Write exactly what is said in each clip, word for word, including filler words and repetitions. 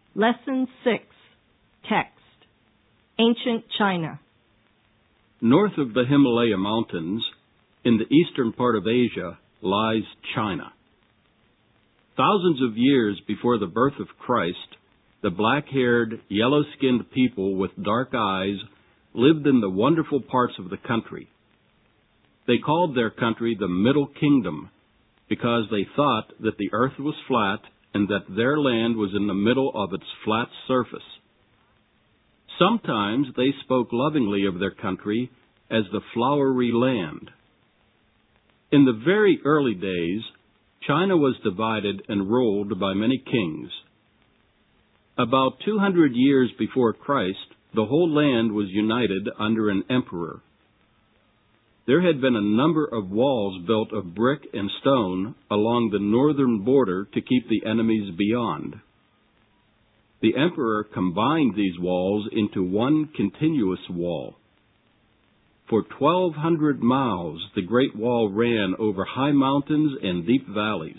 Lesson six. Text. Ancient China. North of the Himalaya Mountains, in the eastern part of Asia, lies China. Thousands of years before the birth of Christ, the black-haired, yellow-skinned people with dark eyes lived in the wonderful parts of the country. They called their country the Middle Kingdom because they thought that the earth was flat and that their land was in the middle of its flat surface. Sometimes they spoke lovingly of their country as the flowery land. In the very early days, China was divided and ruled by many kings. About two hundred years before Christ, the whole land was united under an emperor. There had been a number of walls built of brick and stone along the northern border to keep the enemies beyond. The emperor combined these walls into one continuous wall. For twelve hundred miles, the Great Wall ran over high mountains and deep valleys.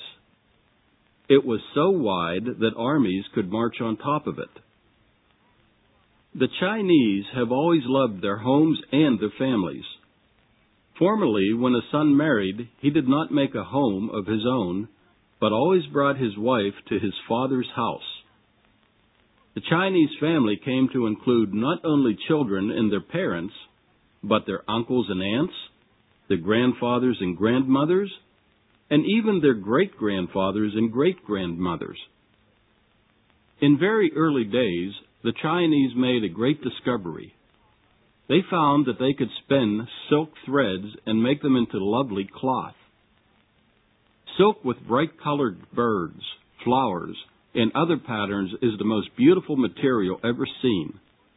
It was so wide that armies could march on top of it. The Chinese have always loved their homes and their families. Formerly, when a son married, he did not make a home of his own, but always brought his wife to his father's house. The Chinese family came to include not only children and their parents, but their uncles and aunts, their grandfathers and grandmothers, and even their great-grandfathers and great-grandmothers. In very early days, the Chinese made a great discovery. They found that they could spin silk threads and make them into lovely cloth. Silk with bright-colored birds, flowers, and other patterns is the most beautiful material ever seen.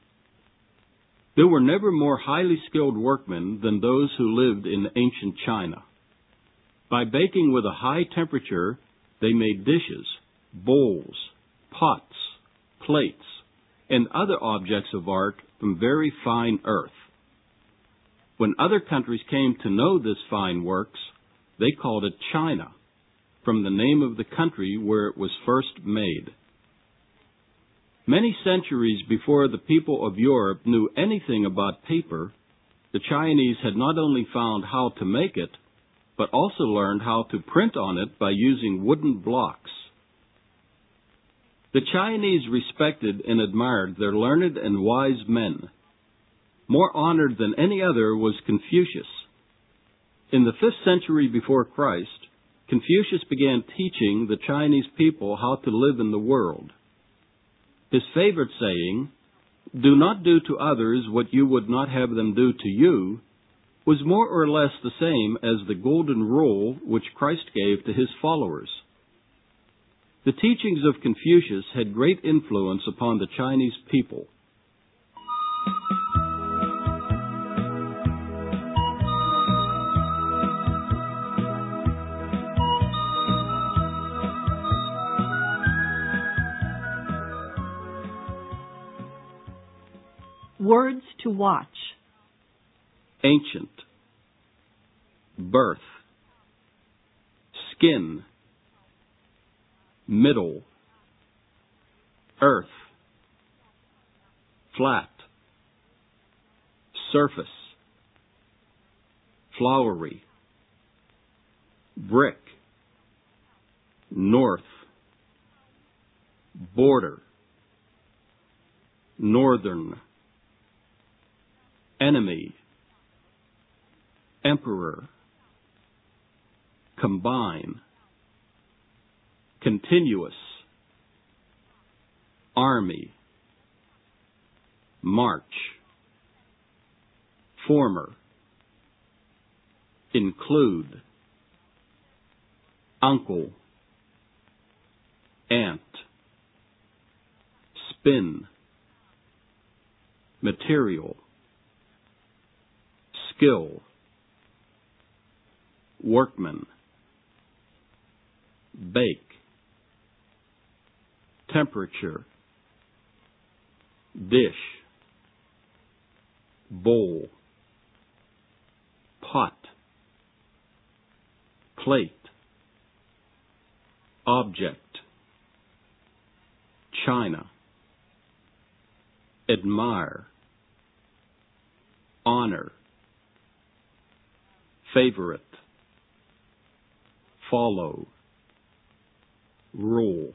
There were never more highly skilled workmen than those who lived in ancient China. By baking with a high temperature, they made dishes, bowls, pots, plates, and other objects of art from very fine earth. When other countries came to know this fine works, they called it China, from the name of the country where it was first made. Many centuries before the people of Europe knew anything about paper, the Chinese had not only found how to make it, but also learned how to print on it by using wooden blocks. The Chinese respected and admired their learned and wise men. More honored than any other was Confucius. In the fifth century before Christ, Confucius began teaching the Chinese people how to live in the world. His favorite saying, "Do not do to others what you would not have them do to you," was more or less the same as the golden rule which Christ gave to his followers. The teachings of Confucius had great influence upon the Chinese people. Words to watch. Ancient, birth, skin, middle, earth, flat, surface, flowery, brick, north, border, northern, enemy, emperor, combine, continuous, army, march, former, include, uncle, aunt, spin, material, skill, workman, bake, temperature, dish, bowl, pot, plate, object, china, admire, honor, favorite, follow, rule.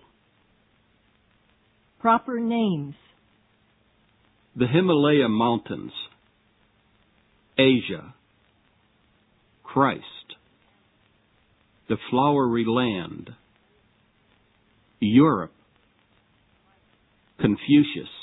Proper names. The Himalaya Mountains, Asia, Christ, the Flowery Land, Europe, Confucius,